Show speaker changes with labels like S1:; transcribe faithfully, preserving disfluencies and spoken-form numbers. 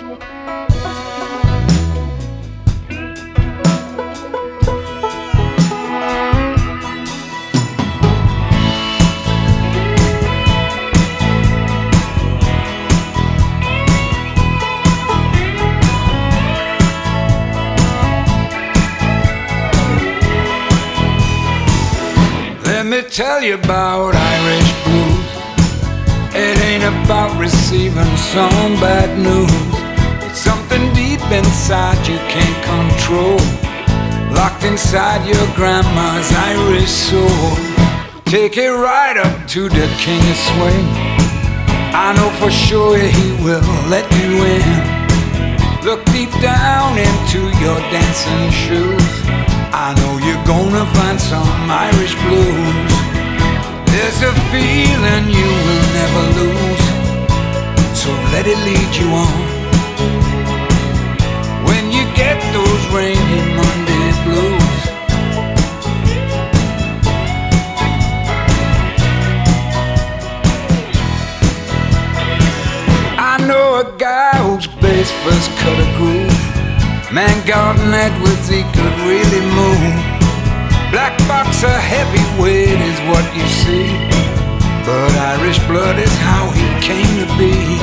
S1: Let me tell you about Irish blues. It ain't about receiving some bad news. It's something deep inside you can't control, locked inside your grandma's Irish soul. Take it right up to the king of swing. I know for sure he will let you in. Look deep down into your dancing shoes. I know you're gonna find some Irish blues. There's a feeling you will never lose, so let it lead you on. When you get those rainy Monday blues, I know a guy whose bass first cut a groove. Man, Gordon Edwards, he could really move. Black box, a heavyweight is what you see, but Irish blood is how he came to be.